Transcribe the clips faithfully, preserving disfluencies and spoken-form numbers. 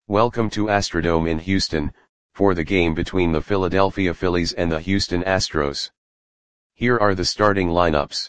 Welcome to Astrodome in Houston, for the game between the Philadelphia Phillies and the Houston Astros. Here are the starting lineups.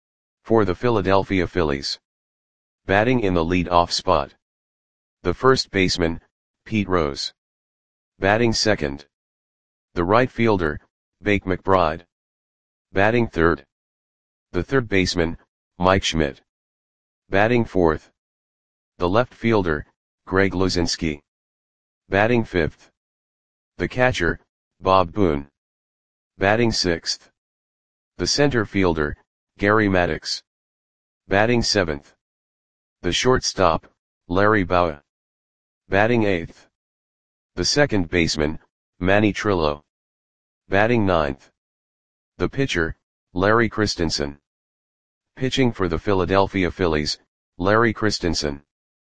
For the Philadelphia Phillies. Batting in the lead-off spot. The first baseman, Pete Rose. Batting second. The right fielder, Bake McBride. Batting third. The third baseman, Mike Schmidt. Batting fourth. The left fielder, Greg Luzinski. Batting fifth. The catcher, Bob Boone. Batting sixth. The center fielder, Gary Maddox. Batting seventh. The shortstop, Larry Bowa. Batting eighth. The second baseman, Manny Trillo. Batting ninth. The pitcher, Larry Christensen. Pitching for the Philadelphia Phillies, Larry Christensen.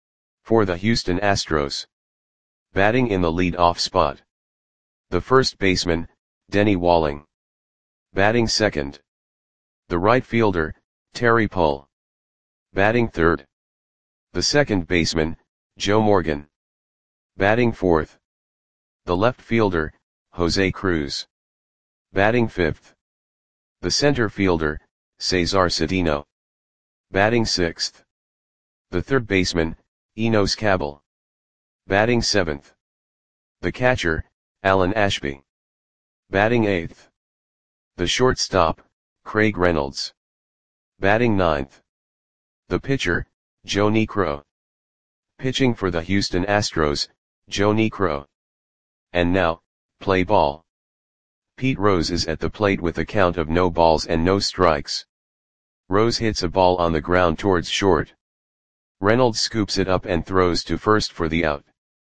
For the Houston Astros. Batting in the lead-off spot. The first baseman, Denny Walling. Batting second. The right fielder, Terry Pull. Batting third. The second baseman, Joe Morgan. Batting fourth. The left fielder, Jose Cruz. Batting fifth. The center fielder, Cesar Cedeno. Batting sixth. The third baseman, Enos Cabell. Batting seventh. The catcher, Alan Ashby. Batting eighth. The shortstop, Craig Reynolds. Batting ninth. The pitcher, Joe Niekro. Pitching for the Houston Astros, Joe Niekro. And now, play ball. Pete Rose is at the plate with a count of no balls and no strikes. Rose hits a ball on the ground towards short. Reynolds scoops it up and throws to first for the out.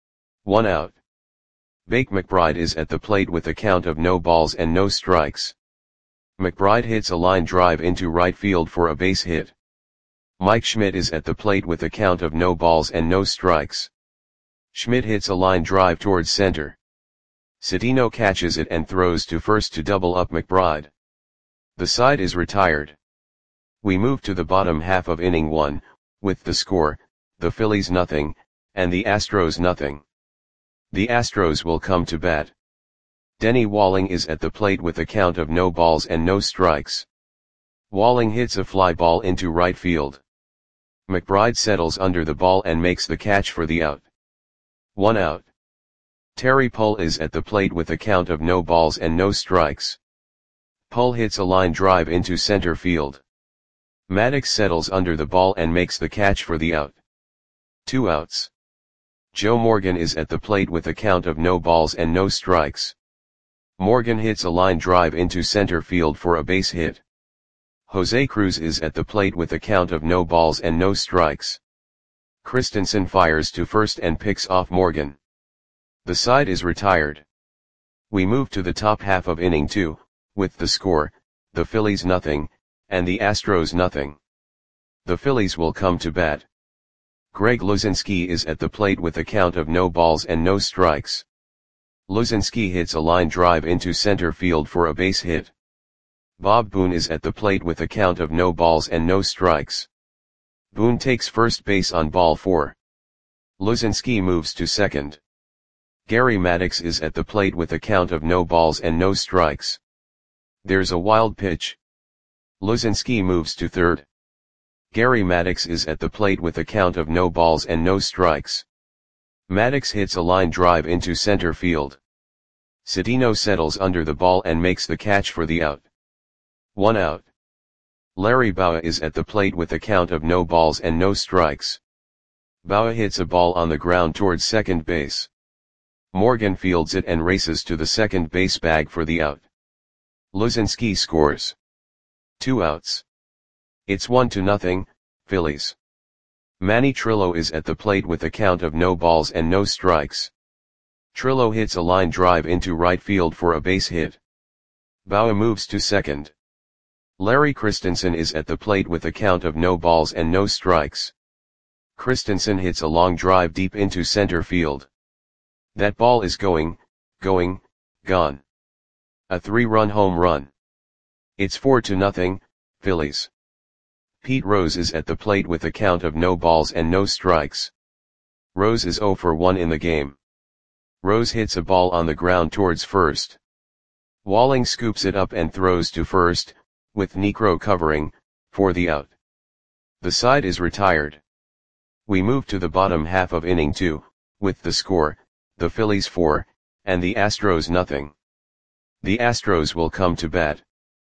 One out. Bake McBride is at the plate with a count of no balls and no strikes. McBride hits a line drive into right field for a base hit. Mike Schmidt is at the plate with a count of no balls and no strikes. Schmidt hits a line drive towards center. Cedeno catches it and throws to first to double up McBride. The side is retired. We move to the bottom half of inning one, with the score, the Phillies nothing, and the Astros nothing. The Astros will come to bat. Denny Walling is at the plate with a count of no balls and no strikes. Walling hits a fly ball into right field. McBride settles under the ball and makes the catch for the out. One out. Terry Pull is at the plate with a count of no balls and no strikes. Pull hits a line drive into center field. Maddox settles under the ball and makes the catch for the out. Two outs. Joe Morgan is at the plate with a count of no balls and no strikes. Morgan hits a line drive into center field for a base hit. Jose Cruz is at the plate with a count of no balls and no strikes. Christensen fires to first and picks off Morgan. The side is retired. We move to the top half of inning two, with the score, the Phillies nothing, and the Astros nothing. The Phillies will come to bat. Greg Luzinski is at the plate with a count of no balls and no strikes. Luzinski hits a line drive into center field for a base hit. Bob Boone is at the plate with a count of no balls and no strikes. Boone takes first base on ball four. Luzinski moves to second. Gary Maddox is at the plate with a count of no balls and no strikes. There's a wild pitch. Luzinski moves to third. Gary Maddox is at the plate with a count of no balls and no strikes. Maddox hits a line drive into center field. Cedeno settles under the ball and makes the catch for the out. One out. Larry Bowa is at the plate with a count of no balls and no strikes. Bowa hits a ball on the ground towards second base. Morgan fields it and races to the second base bag for the out. Luzinski scores. Two outs. It's one to nothing, Phillies. Manny Trillo is at the plate with a count of no balls and no strikes. Trillo hits a line drive into right field for a base hit. Bowa moves to second. Larry Christensen is at the plate with a count of no balls and no strikes. Christensen hits a long drive deep into center field. That ball is going, going, gone. A three-run home run. It's four to nothing, Phillies. Pete Rose is at the plate with a count of no balls and no strikes. Rose is zero for one in the game. Rose hits a ball on the ground towards first. Walling scoops it up and throws to first, with Niekro covering, for the out. The side is retired. We move to the bottom half of inning two, with the score, the Phillies four, and the Astros nothing. The Astros will come to bat.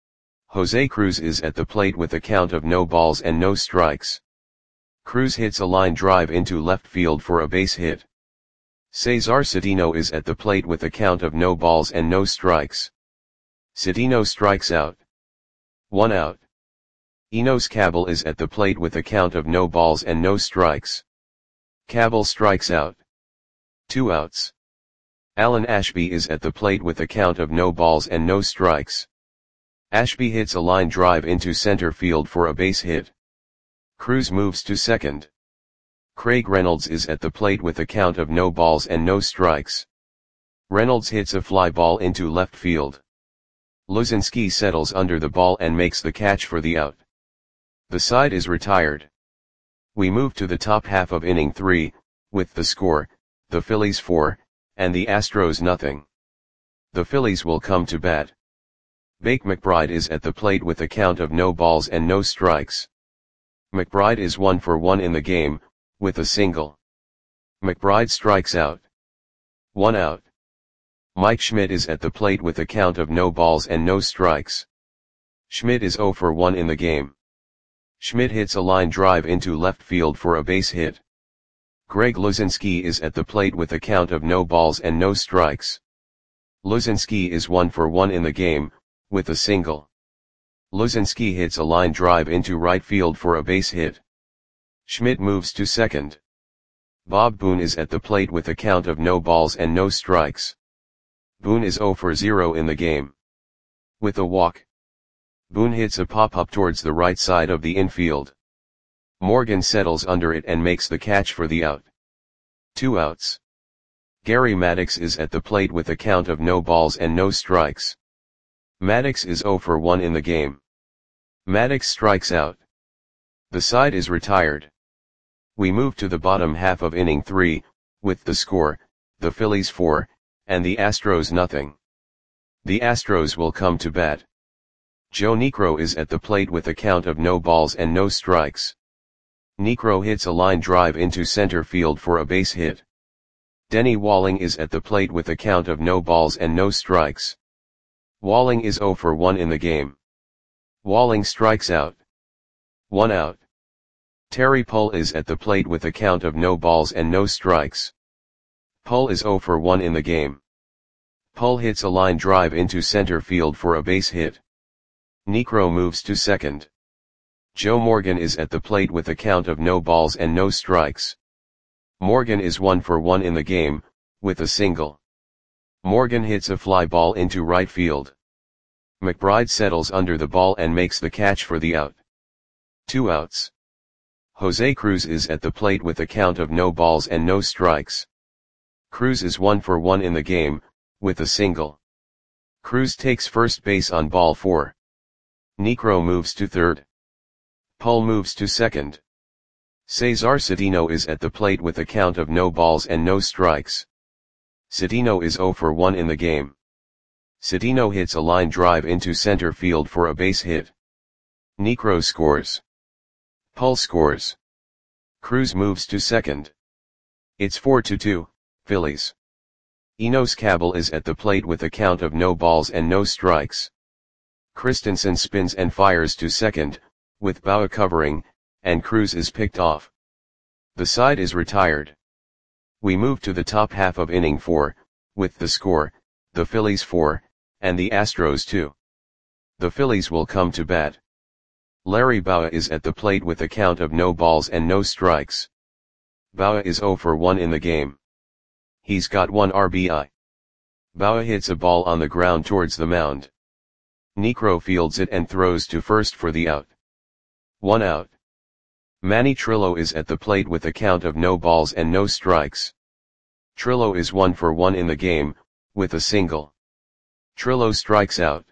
Jose Cruz is at the plate with a count of no balls and no strikes. Cruz hits a line drive into left field for a base hit. Cesar Cedeno is at the plate with a count of no balls and no strikes. Cedeno strikes out. One out. Enos Cabell is at the plate with a count of no balls and no strikes. Cabell strikes out. Two outs. Alan Ashby is at the plate with a count of no balls and no strikes. Ashby hits a line drive into center field for a base hit. Cruz moves to second. Craig Reynolds is at the plate with a count of no balls and no strikes. Reynolds hits a fly ball into left field. Luzinski settles under the ball and makes the catch for the out. The side is retired. We move to the top half of inning three, with the score, the Phillies four, and the Astros nothing. The Phillies will come to bat. Bake McBride is at the plate with a count of no balls and no strikes. McBride is one for one in the game, with a single. McBride strikes out. One out. Mike Schmidt is at the plate with a count of no balls and no strikes. Schmidt is zero for one in the game. Schmidt hits a line drive into left field for a base hit. Greg Luzinski is at the plate with a count of no balls and no strikes. Luzinski is one for one in the game, with a single. Luzinski hits a line drive into right field for a base hit. Schmidt moves to second. Bob Boone is at the plate with a count of no balls and no strikes. Boone is zero for zero in the game. With a walk. Boone hits a pop-up towards the right side of the infield. Morgan settles under it and makes the catch for the out. Two outs. Gary Maddox is at the plate with a count of no balls and no strikes. Maddox is zero for one in the game. Maddox strikes out. The side is retired. We move to the bottom half of inning three, with the score, the Phillies four, and the Astros nothing. The Astros will come to bat. Joe Niekro is at the plate with a count of no balls and no strikes. Niekro hits a line drive into center field for a base hit. Denny Walling is at the plate with a count of no balls and no strikes. Walling is zero for one in the game. Walling strikes out. One out. Terry Pull is at the plate with a count of no balls and no strikes. Pull is zero for one in the game. Pull hits a line drive into center field for a base hit. Niekro moves to second. Joe Morgan is at the plate with a count of no balls and no strikes. Morgan is one for one in the game, with a single. Morgan hits a fly ball into right field. McBride settles under the ball and makes the catch for the out. Two outs. Jose Cruz is at the plate with a count of no balls and no strikes. Cruz is one for one in the game, with a single. Cruz takes first base on ball four. Niekro moves to third. Pull moves to second. Cesar Cedeno is at the plate with a count of no balls and no strikes. Cedeno is zero for one in the game. Cedeno hits a line drive into center field for a base hit. Niekro scores. Pull scores. Cruz moves to second. It's four to two, Phillies. Enos Cabell is at the plate with a count of no balls and no strikes. Christensen spins and fires to second, with Bauer covering, and Cruz is picked off. The side is retired. We move to the top half of inning four, with the score, the Phillies four, and the Astros two. The Phillies will come to bat. Larry Bauer is at the plate with a count of no balls and no strikes. Bauer is zero for one in the game. He's got one R B I. Bauer hits a ball on the ground towards the mound. Niekro fields it and throws to first for the out. One out. Manny Trillo is at the plate with a count of no balls and no strikes. Trillo is one for one in the game, with a single. Trillo strikes out.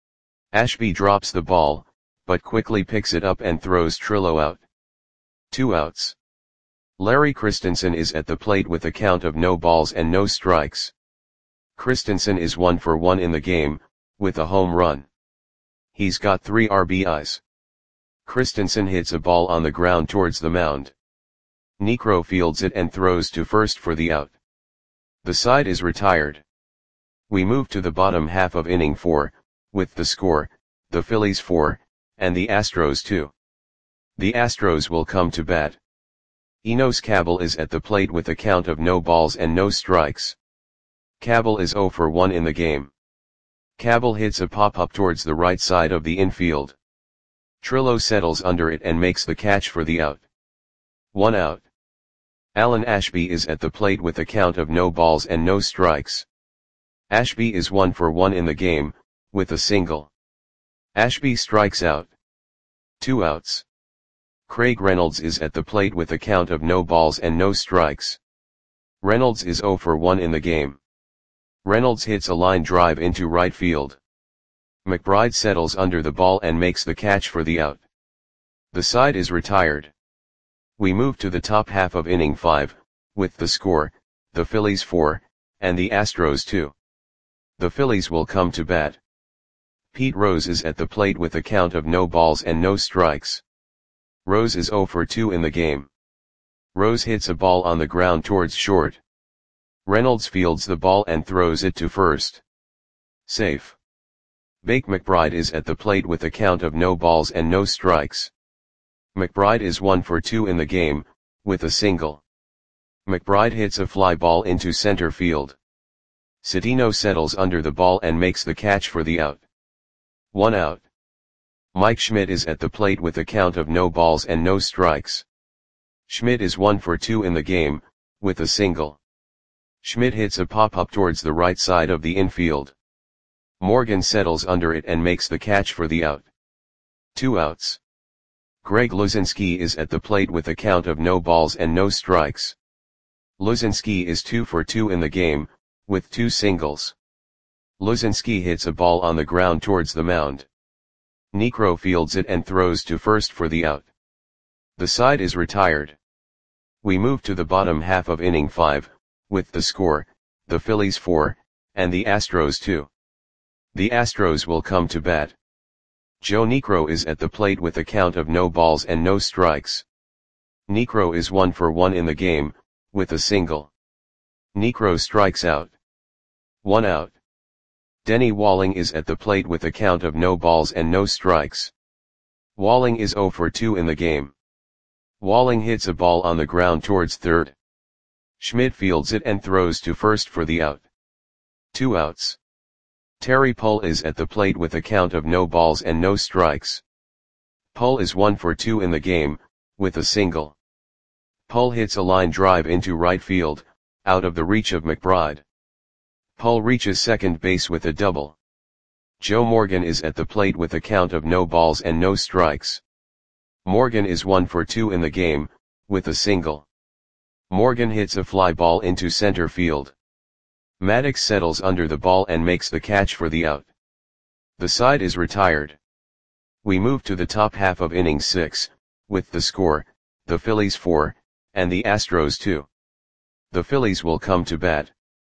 Ashby drops the ball, but quickly picks it up and throws Trillo out. Two outs. Larry Christensen is at the plate with a count of no balls and no strikes. Christensen is one for one in the game, with a home run. He's got three R B Is. Christensen hits a ball on the ground towards the mound. Niekro fields it and throws to first for the out. The side is retired. We move to the bottom half of inning four, with the score, the Phillies four, and the Astros two. The Astros will come to bat. Enos Cabell is at the plate with a count of no balls and no strikes. Cabell is zero for one in the game. Cabell hits a pop-up towards the right side of the infield. Trillo settles under it and makes the catch for the out. One out. Alan Ashby is at the plate with a count of no balls and no strikes. Ashby is one for one in the game, with a single. Ashby strikes out. Two outs. Craig Reynolds is at the plate with a count of no balls and no strikes. Reynolds is zero for one in the game. Reynolds hits a line drive into right field. McBride settles under the ball and makes the catch for the out. The side is retired. We move to the top half of inning five, with the score, the Phillies four, and the Astros two. The Phillies will come to bat. Pete Rose is at the plate with a count of no balls and no strikes. Rose is zero for two in the game. Rose hits a ball on the ground towards short. Reynolds fields the ball and throws it to first. Safe. Bake McBride is at the plate with a count of no balls and no strikes. McBride is one for two in the game, with a single. McBride hits a fly ball into center field. Cedeno settles under the ball and makes the catch for the out. One out. Mike Schmidt is at the plate with a count of no balls and no strikes. Schmidt is one for two in the game, with a single. Schmidt hits a pop-up towards the right side of the infield. Morgan settles under it and makes the catch for the out. Two outs. Greg Luzinski is at the plate with a count of no balls and no strikes. Luzinski is two for two in the game, with two singles. Luzinski hits a ball on the ground towards the mound. Niekro fields it and throws to first for the out. The side is retired. We move to the bottom half of inning five, with the score, the Phillies four, and the Astros two. The Astros will come to bat. Joe Niekro is at the plate with a count of no balls and no strikes. Niekro is one for one in the game, with a single. Niekro strikes out. One out. Denny Walling is at the plate with a count of no balls and no strikes. Walling is zero for two in the game. Walling hits a ball on the ground towards third. Schmidt fields it and throws to first for the out. Two outs. Terry Pull is at the plate with a count of no balls and no strikes. Pull is one for two in the game, with a single. Pull hits a line drive into right field, out of the reach of McBride. Pull reaches second base with a double. Joe Morgan is at the plate with a count of no balls and no strikes. Morgan is one for two in the game, with a single. Morgan hits a fly ball into center field. Maddox settles under the ball and makes the catch for the out. The side is retired. We move to the top half of inning six, with the score, the Phillies four, and the Astros two. The Phillies will come to bat.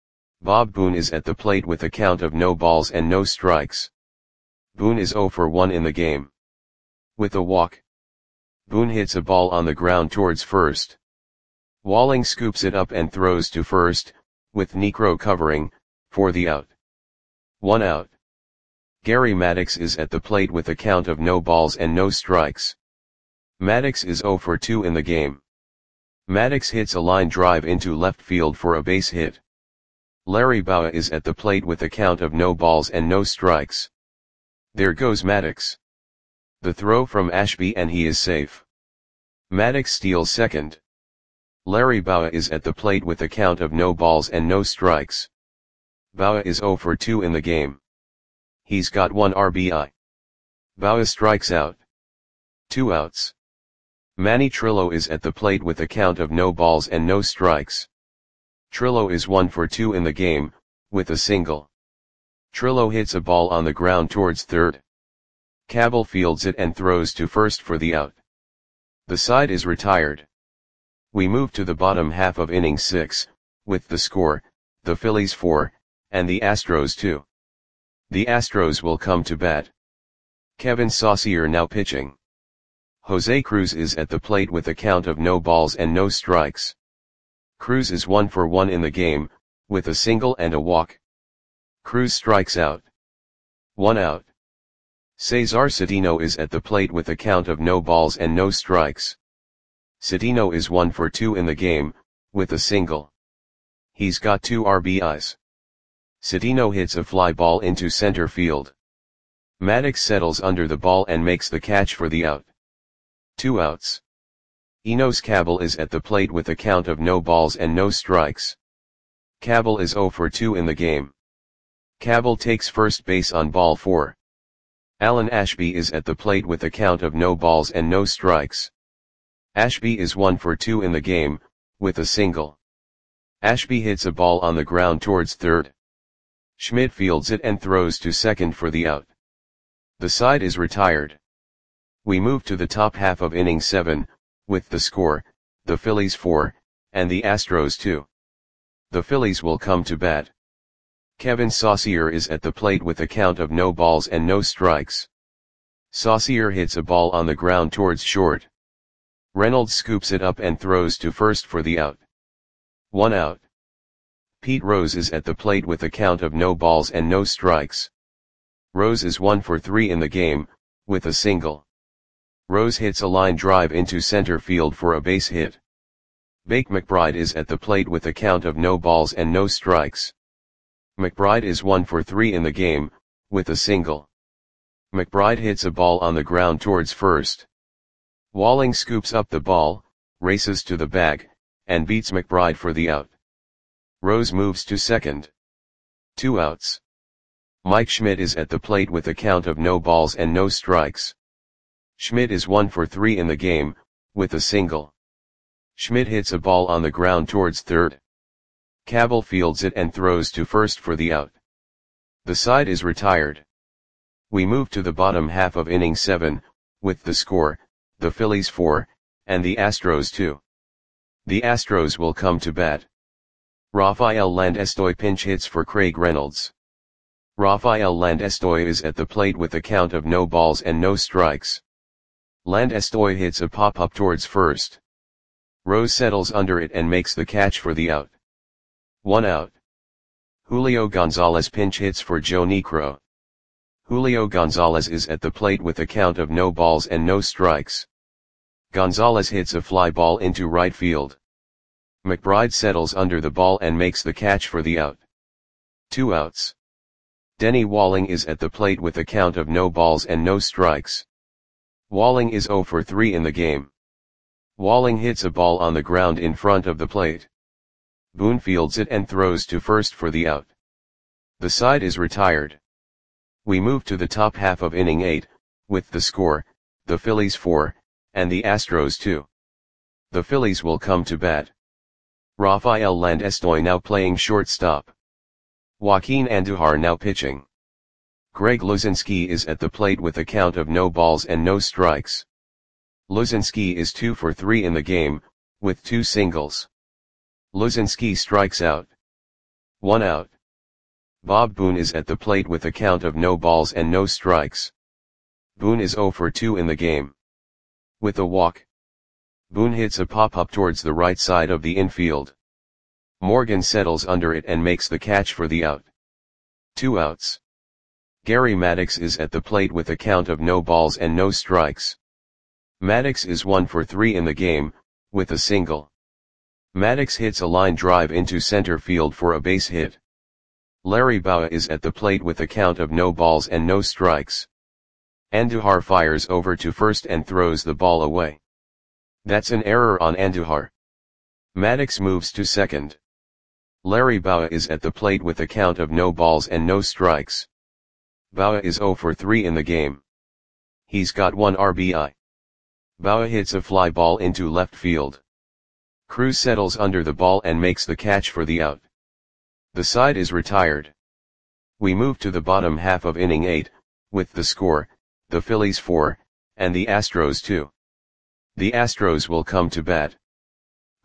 Bob Boone is at the plate with a count of no balls and no strikes. Boone is zero for one in the game. With a walk. Boone hits a ball on the ground towards first. Walling scoops it up and throws to first, with Niekro covering, for the out. One out. Gary Maddox is at the plate with a count of no balls and no strikes. Maddox is zero for two in the game. Maddox hits a line drive into left field for a base hit. Larry Bowa is at the plate with a count of no balls and no strikes. There goes Maddox. The throw from Ashby and he is safe. Maddox steals second. Larry Bowa is at the plate with a count of no balls and no strikes. Bowa is zero for two in the game. He's got one R B I. Bowa strikes out. Two outs. Manny Trillo is at the plate with a count of no balls and no strikes. Trillo is one for two in the game, with a single. Trillo hits a ball on the ground towards third. Cabell fields it and throws to first for the out. The side is retired. We move to the bottom half of inning six, with the score, the Phillies four, and the Astros two. The Astros will come to bat. Kevin Saucier now pitching. Jose Cruz is at the plate with a count of no balls and no strikes. Cruz is one for one in the game, with a single and a walk. Cruz strikes out. One out. Cesar Cedeno is at the plate with a count of no balls and no strikes. Cedeno is one for two in the game, with a single. He's got two R B Is. Cedeno hits a fly ball into center field. Maddox settles under the ball and makes the catch for the out. Two outs. Enos Cabell is at the plate with a count of no balls and no strikes. Cabell is zero for two in the game. Cabell takes first base on ball four. Alan Ashby is at the plate with a count of no balls and no strikes. Ashby is one for two in the game, with a single. Ashby hits a ball on the ground towards third. Schmidt fields it and throws to second for the out. The side is retired. We move to the top half of inning seven, with the score, the Phillies four, and the Astros two. The Phillies will come to bat. Kevin Saucier is at the plate with a count of no balls and no strikes. Saucier hits a ball on the ground towards short. Reynolds scoops it up and throws to first for the out. One out. Pete Rose is at the plate with a count of no balls and no strikes. Rose is one for three in the game, with a single. Rose hits a line drive into center field for a base hit. Bake McBride is at the plate with a count of no balls and no strikes. McBride is one for three in the game, with a single. McBride hits a ball on the ground towards first. Walling scoops up the ball, races to the bag, and beats McBride for the out. Rose moves to second. Two outs. Mike Schmidt is at the plate with a count of no balls and no strikes. Schmidt is one for three in the game, with a single. Schmidt hits a ball on the ground towards third. Cabell fields it and throws to first for the out. The side is retired. We move to the bottom half of inning seven, with the score, the Phillies four, and the Astros two. The Astros will come to bat. Rafael Landestoy pinch hits for Craig Reynolds. Rafael Landestoy is at the plate with a count of no balls and no strikes. Landestoy hits a pop-up towards first. Rose settles under it and makes the catch for the out. One out. Julio Gonzalez pinch hits for Joe Niekro. Julio Gonzalez is at the plate with a count of no balls and no strikes. Gonzalez hits a fly ball into right field. McBride settles under the ball and makes the catch for the out. Two outs. Denny Walling is at the plate with a count of no balls and no strikes. Walling is zero for three in the game. Walling hits a ball on the ground in front of the plate. Boone fields it and throws to first for the out. The side is retired. We move to the top half of inning eight, with the score, the Phillies four, and the Astros two. The Phillies will come to bat. Rafael Landestoy now playing shortstop. Joaquin Andujar now pitching. Greg Luzinski is at the plate with a count of no balls and no strikes. Luzinski is two for three in the game, with two singles. Luzinski strikes out. One out. Bob Boone is at the plate with a count of no balls and no strikes. Boone is zero for two in the game. With a walk. Boone hits a pop-up towards the right side of the infield. Morgan settles under it and makes the catch for the out. Two outs. Gary Maddox is at the plate with a count of no balls and no strikes. Maddox is one for three in the game, with a single. Maddox hits a line drive into center field for a base hit. Larry Bowa is at the plate with a count of no balls and no strikes. Andujar fires over to first and throws the ball away. That's an error on Andujar. Maddox moves to second. Larry Bowa is at the plate with a count of no balls and no strikes. Bowa is zero for three in the game. He's got one R B I. Bowa hits a fly ball into left field. Cruz settles under the ball and makes the catch for the out. The side is retired. We move to the bottom half of inning eight, with the score, the Phillies four, and the Astros two. The Astros will come to bat.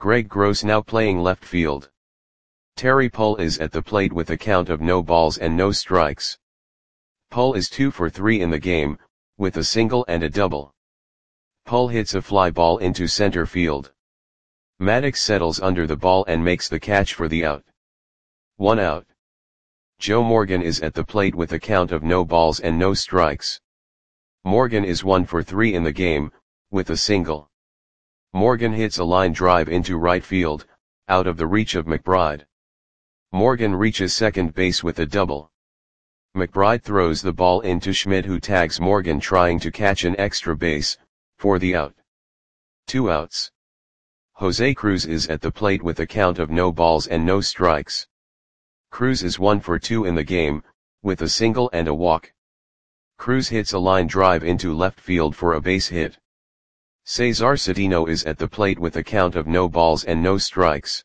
Greg Gross now playing left field. Terry Pull is at the plate with a count of no balls and no strikes. Pull is two for three in the game, with a single and a double. Pull hits a fly ball into center field. Maddox settles under the ball and makes the catch for the out. One out. Joe Morgan is at the plate with a count of no balls and no strikes. Morgan is one for three in the game, with a single. Morgan hits a line drive into right field, out of the reach of McBride. Morgan reaches second base with a double. McBride throws the ball into Schmidt, who tags Morgan trying to catch an extra base, for the out. Two outs. Jose Cruz is at the plate with a count of no balls and no strikes. Cruz is one for two in the game, with a single and a walk. Cruz hits a line drive into left field for a base hit. Cesar Cedeno is at the plate with a count of no balls and no strikes.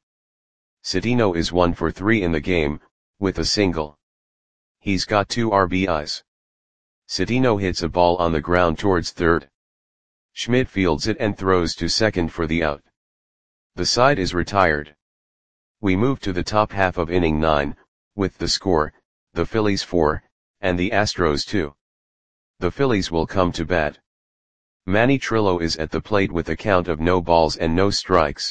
Cedeno is one for three in the game, with a single. He's got two R B Is. Cedeno hits a ball on the ground towards third. Schmidt fields it and throws to second for the out. The side is retired. We move to the top half of inning nine, with the score, the Phillies four, and the Astros two. The Phillies will come to bat. Manny Trillo is at the plate with a count of no balls and no strikes.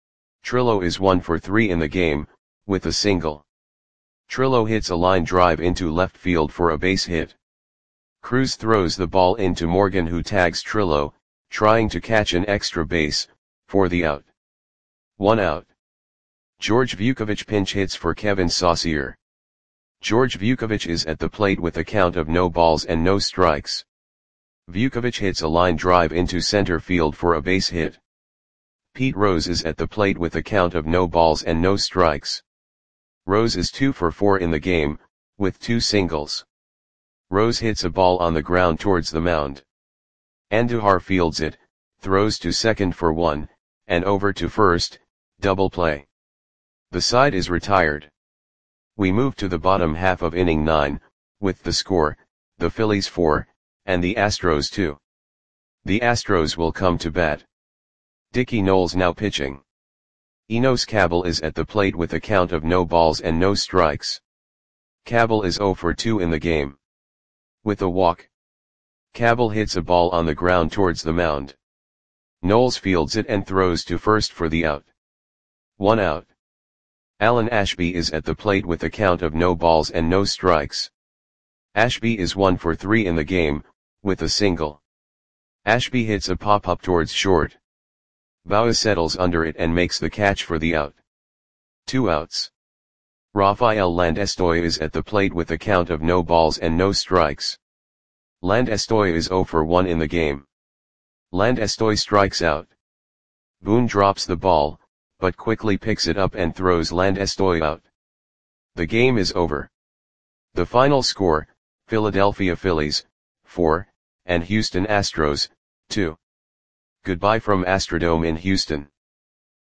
Trillo is one for three in the game, with a single. Trillo hits a line drive into left field for a base hit. Cruz throws the ball into Morgan, who tags Trillo, trying to catch an extra base, for the out. One out. George Vukovich pinch hits for Kevin Saucier. George Vukovich is at the plate with a count of no balls and no strikes. Vukovich hits a line drive into center field for a base hit. Pete Rose is at the plate with a count of no balls and no strikes. Rose is two for four in the game, with two singles. Rose hits a ball on the ground towards the mound. Andujar fields it, throws to second for one, and over to first, double play. The side is retired. We move to the bottom half of inning nine, with the score, the Phillies four, and the Astros two. The Astros will come to bat. Dickie Knowles now pitching. Enos Cabell is at the plate with a count of no balls and no strikes. Cabell is zero for two in the game. With a walk. Cabell hits a ball on the ground towards the mound. Knowles fields it and throws to first for the out. One out. Alan Ashby is at the plate with a count of no balls and no strikes. Ashby is one for three in the game, with a single. Ashby hits a pop-up towards short. Bauer settles under it and makes the catch for the out. Two outs. Rafael Landestoy is at the plate with a count of no balls and no strikes. Landestoy is zero for one in the game. Landestoy strikes out. Boone drops the ball, but quickly picks it up and throws Landestoy out. The game is over. The final score, Philadelphia Phillies, four, and Houston Astros, two. Goodbye from Astrodome in Houston.